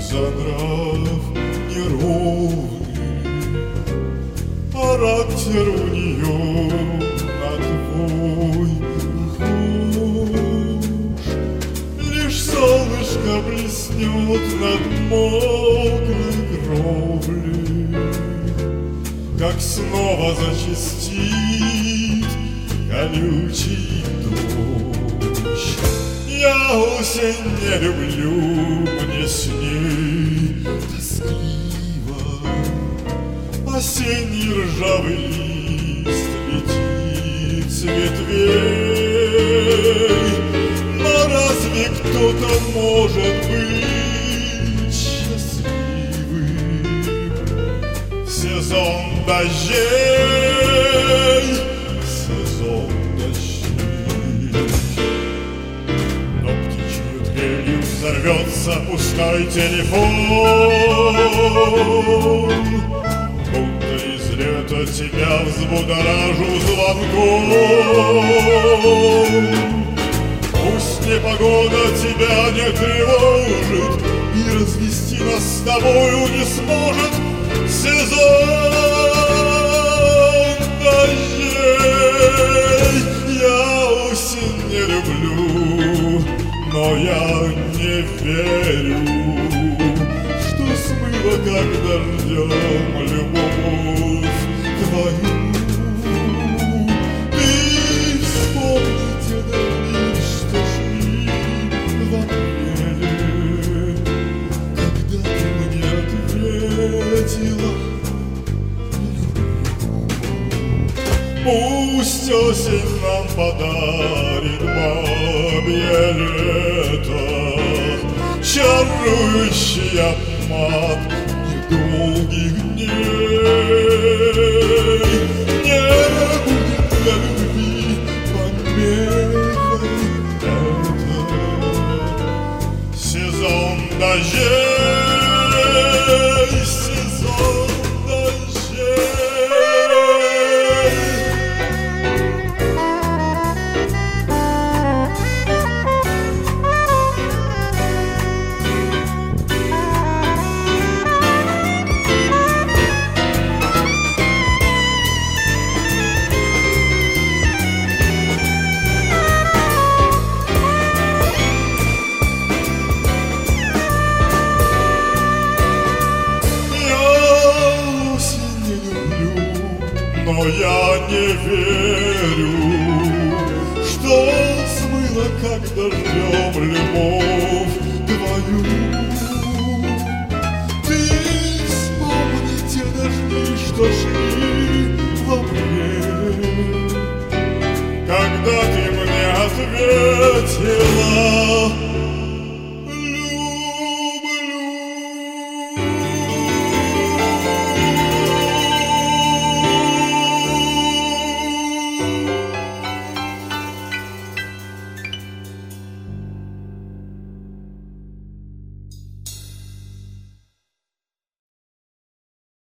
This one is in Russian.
за нрав неровный, характер у нее на твой похож. Лишь солнышко блеснет над мокрой кровлей, как снова зачастит колючий дождь. Я осень не люблю, мне с ней тоскливо. Осенний ржавый лист летит с ветвей. Но разве кто-то может быть счастливым в сезон дождей? Сезон дождей. Но птичью трелью взорвется пустой телефон, будто из лета тебя взбудоражу звонком. Пусть непогода тебя не тревожит, и развести нас с тобою не сможет сезон дождей. Я осень не люблю, но я не верю, что смыло как дождем любовь твою. Ты вспомни те дни, что шли в апреле, когда ты мне ответила: пусть осень нам подарит бабье лето, чарующий обман недолгих дней. Не будет для любви помехой это сезон дождей, сезон дождей. Но я не верю, что смыло как дождем любовь